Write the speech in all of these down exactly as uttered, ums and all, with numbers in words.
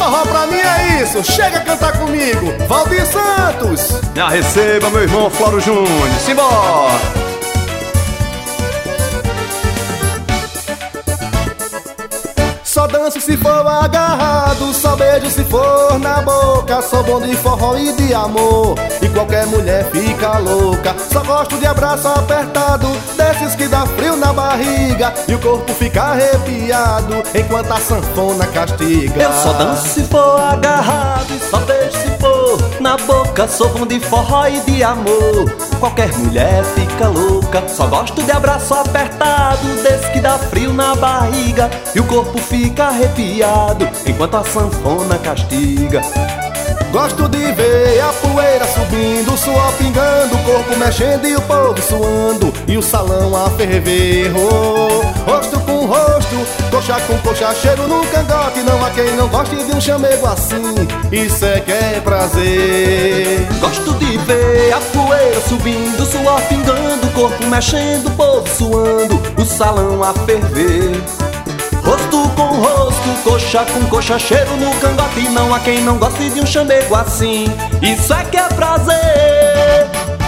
Forró pra mim é isso, chega a cantar comigo, Valdir Santos. Já receba, meu irmão Floro Júnior, simbora! Só danço se for agarrado, só beijo se for na boca. Sou bom de forró e de amor, e qualquer mulher fica louca. Só gosto de abraço apertado, desses que dá frio na barriga, e o corpo fica arrepiado, enquanto a sanfona castiga. Eu só danço se for agarrado, e só beijo se for na boca. Sou bom de forró e de amor, qualquer mulher fica louca. Só gosto de abraço apertado, desse que dá frio na barriga, e o corpo fica Fica arrepiado, enquanto a sanfona castiga. Gosto de ver a poeira subindo, o suor pingando, o corpo mexendo e o povo suando, e o salão a ferver. Oh, rosto com rosto, coxa com coxa, cheiro no cangote. Não há quem não goste de um chamego assim, isso é que é prazer. Gosto de ver a poeira subindo, o suor pingando, o corpo mexendo, o povo suando, o salão a ferver. Rosto com rosto, coxa com coxa, cheiro no cangote. Não há quem não goste de um chamego assim, isso é que é prazer.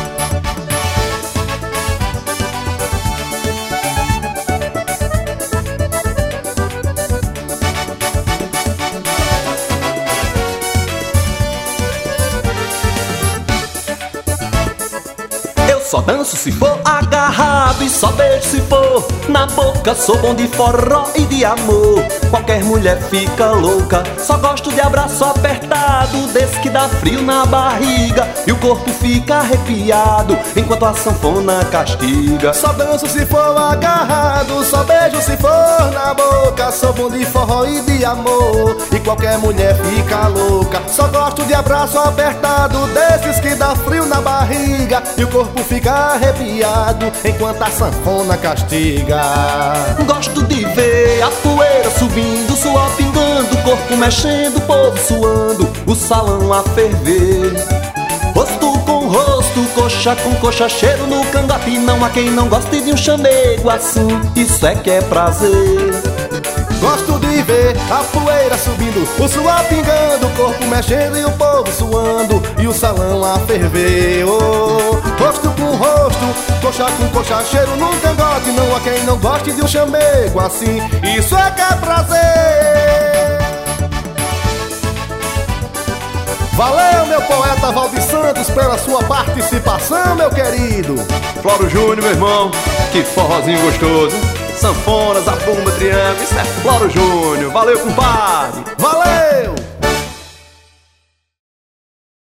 Só danço se for agarrado, e só beijo se for na boca. Sou bom de forró e de amor, qualquer mulher fica louca. Só gosto de abraço apertado, desse que dá frio na barriga, e o corpo fica arrepiado, enquanto a sanfona castiga. Só danço se for agarrado, só beijo se for na boca. Sou bom de forró e de amor, e qualquer mulher fica louca. Só gosto de abraço apertado, desses que dá frio na barriga, e o corpo fica Fica arrepiado, enquanto a sanfona castiga. Gosto de ver a poeira subindo, o suor pingando, o corpo mexendo, o povo suando, o salão a ferver. Rosto com rosto, coxa com coxa, cheiro no cangote. Não há quem não goste de um chamego assim, isso é que é prazer. Gosto de ver a poeira subindo, o suor pingando, o corpo mexendo e o povo suando, e o salão a ferver. Oh, rosto com rosto, coxa com coxa, cheiro no cangote. Não há quem não goste de um chamego assim, isso é que é prazer. Valeu, meu poeta Valdir Santos, pela sua participação, meu querido. Floro Júnior, meu irmão, que forrozinho gostoso. Sanfonas, a bomba, triângulo, isso é Floro Júnior. Valeu, compadre. Valeu!